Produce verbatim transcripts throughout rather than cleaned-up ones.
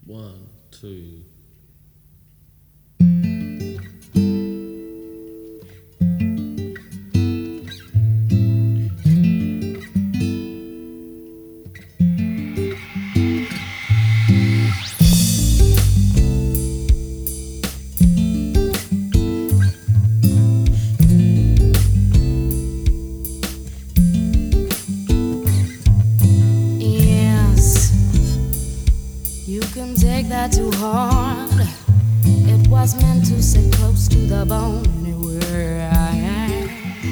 One, two. Yes, you can take that too hard. It was meant to sit close to the bone anywhere I am.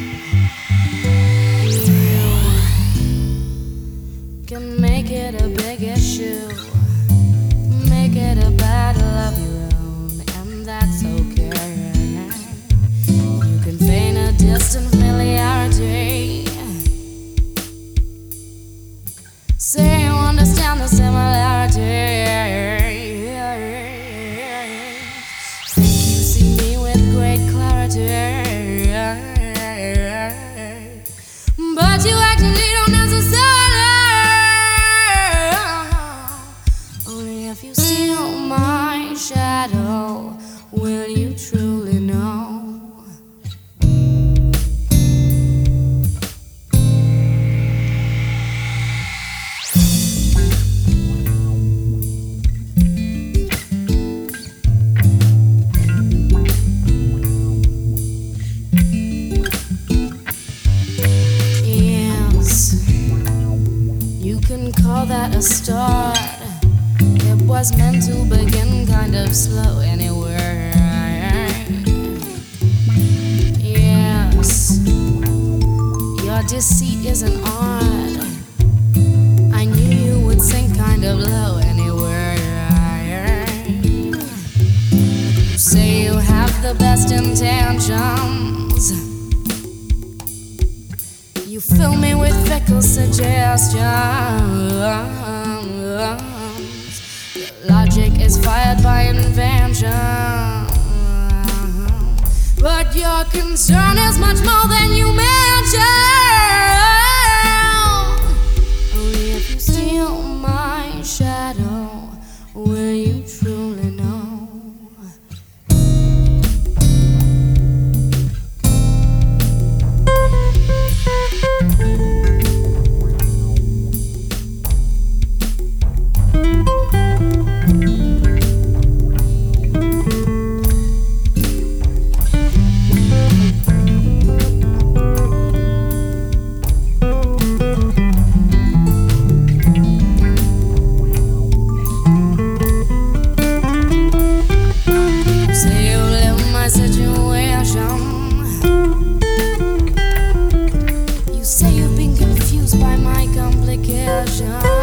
You can make it a big issue, make it a battle of your own, and that's okay. You can feign a distant familiarity, say you understand the similarity. Think you see me with great clarity, but you actually don't necessarily. Only if you steal my shadow will you truly know. You can call that a start. It was meant to begin kind of slow anywhere. Yes, your deceit is an art. I knew you would sink kind of low anywhere. You say you have the best intentions, you fill me with fickle suggestions. Your logic is fired by invention, but your concern is much more than you mention. Only if you steal my shadow will you truly know. You say you've been confused by my complications.